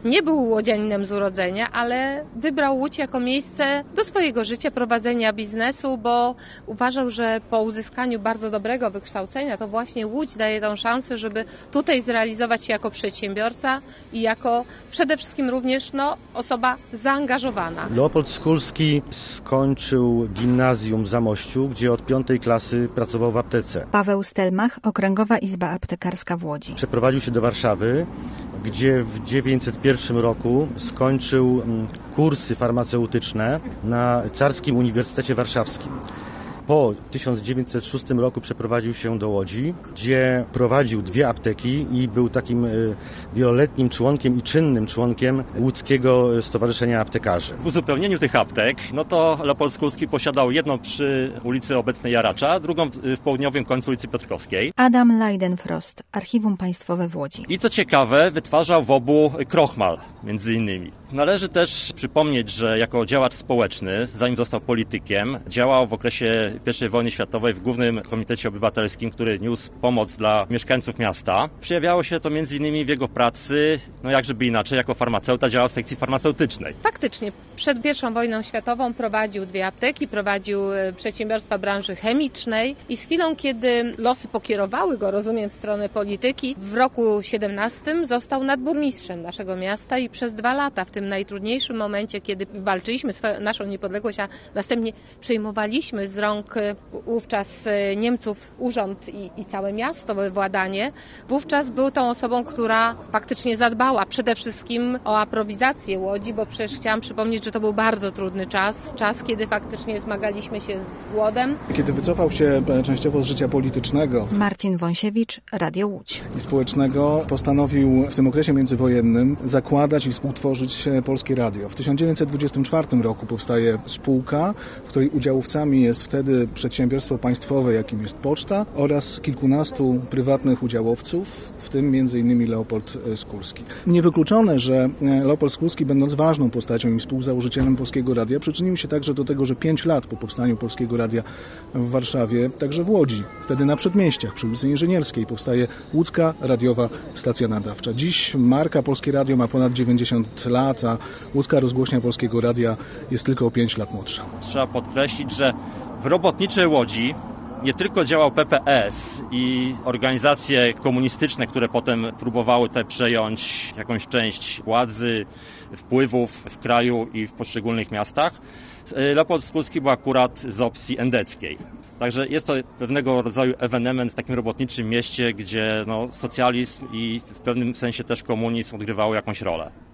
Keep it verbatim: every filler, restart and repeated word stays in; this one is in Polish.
nie był łodzianinem z urodzenia, ale wybrał Łódź jako miejsce do swojego życia, prowadzenia biznesu, bo uważał, że po uzyskaniu bardzo dobrego wykształcenia to właśnie Łódź daje tą szansę, żeby tutaj zrealizować się jako przedsiębiorca i jako przede wszystkim również no, osoba zaangażowana. Leopold Skulski skończył gimnazjum w Zamościu, gdzie od piątej klasy pracował w aptece. Paweł Stelmach, Okręgowa Izba Aptekarska w Łodzi. Przeprowadził się do Warszawy, gdzie w dziewięćset pierwszym roku skończył kursy farmaceutyczne na Carskim Uniwersytecie Warszawskim. Po tysiąc dziewięćset szóstym roku przeprowadził się do Łodzi, gdzie prowadził dwie apteki i był takim wieloletnim członkiem i czynnym członkiem Łódzkiego Stowarzyszenia Aptekarzy. W uzupełnieniu tych aptek, no to Leopold Skulski posiadał jedną przy ulicy obecnej Jaracza, drugą w południowym końcu ulicy Piotrkowskiej. Adam Leidenfrost, Archiwum Państwowe w Łodzi. I co ciekawe, wytwarzał w obu krochmal, między innymi. Należy też przypomnieć, że jako działacz społeczny, zanim został politykiem, działał w okresie pierwszej wojny światowej w Głównym Komitecie Obywatelskim, który niósł pomoc dla mieszkańców miasta. Przejawiało się to między innymi w jego pracy, no jak żeby inaczej, jako farmaceuta działał w sekcji farmaceutycznej. Faktycznie, przed pierwszą wojną światową prowadził dwie apteki, prowadził przedsiębiorstwa branży chemicznej i z chwilą, kiedy losy pokierowały go, rozumiem, w stronę polityki, w roku siedemnastym został nadburmistrzem naszego miasta i przez dwa lata w tym najtrudniejszym momencie, kiedy walczyliśmy swoją, naszą niepodległość, a następnie przejmowaliśmy z rąk wówczas Niemców urząd i, i całe miasto, władanie, wówczas był tą osobą, która faktycznie zadbała przede wszystkim o aprowizację Łodzi, bo przecież chciałam przypomnieć, że to był bardzo trudny czas, czas, kiedy faktycznie zmagaliśmy się z głodem. Kiedy wycofał się częściowo z życia politycznego, Marcin Wąsiewicz, Radio Łódź. I społecznego, postanowił w tym okresie międzywojennym zakładać i współtworzyć Polskie Radio. W tysiąc dziewięćset dwudziestym czwartym roku powstaje spółka, w której udziałowcami jest wtedy przedsiębiorstwo państwowe, jakim jest Poczta, oraz kilkunastu prywatnych udziałowców, w tym między innymi Leopold Skulski. Niewykluczone, że Leopold Skulski, będąc ważną postacią i współzałożycielem Polskiego Radia, przyczynił się także do tego, że pięć lat po powstaniu Polskiego Radia w Warszawie, także w Łodzi, wtedy na Przedmieściach przy ulicy Inżynierskiej, powstaje Łódzka Radiowa Stacja Nadawcza. Dziś marka Polskie Radio ma ponad dziewięćdziesiąt lat, a Łódzka Rozgłośnia Polskiego Radia jest tylko o pięć lat młodsza. Trzeba podkreślić, że w robotniczej Łodzi nie tylko działał P P S i organizacje komunistyczne, które potem próbowały te przejąć jakąś część władzy, wpływów w kraju i w poszczególnych miastach. Leopold Skulski był akurat z opcji endeckiej. Także jest to pewnego rodzaju ewenement w takim robotniczym mieście, gdzie no, socjalizm i w pewnym sensie też komunizm odgrywały jakąś rolę.